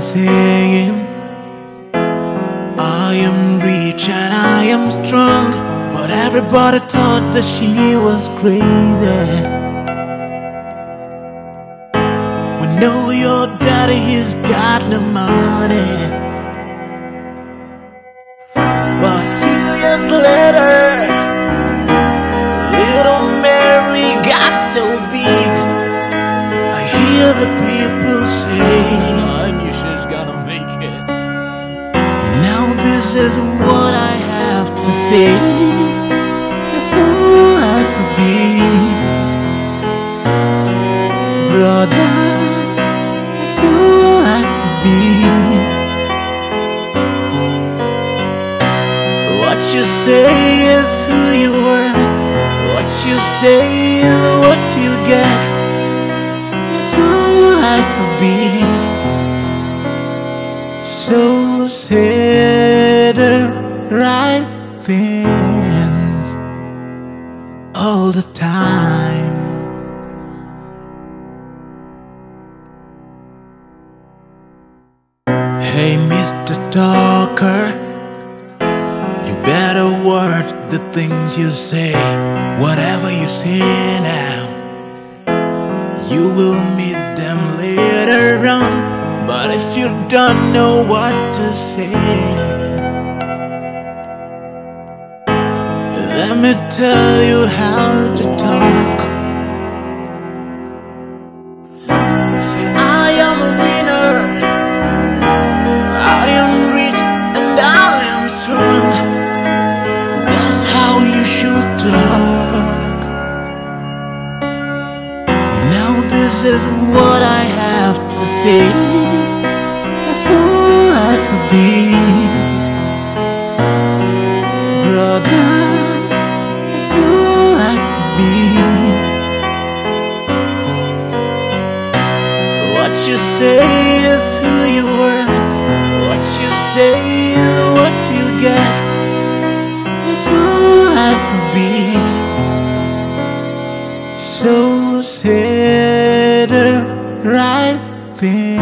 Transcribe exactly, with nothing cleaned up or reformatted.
saying I am rich and I am strong, but everybody thought that she was crazy. We know your daddy, he's got no money, but a few years later, little Mary got so big. I hear the people say, I knew she's gonna make it. Now this is what I have to say. It's all I forbid, brother. It's all I forbid. What you say is who you were. What you say is what you get. It's all I forbid. So say the right things all the time. Hey, Mister Talker, you better watch the things you say. Whatever you say now, you will meet them later on. But if you don't know what to say, let me tell you how to talk. Say, I am a winner, I am rich and I am strong. That's how you should talk. Now this is what I have to say. That's all I forbid, brother. That's all I forbid. What you say is who you were. What you say is what you get. That's all I forbid. So say the right thing.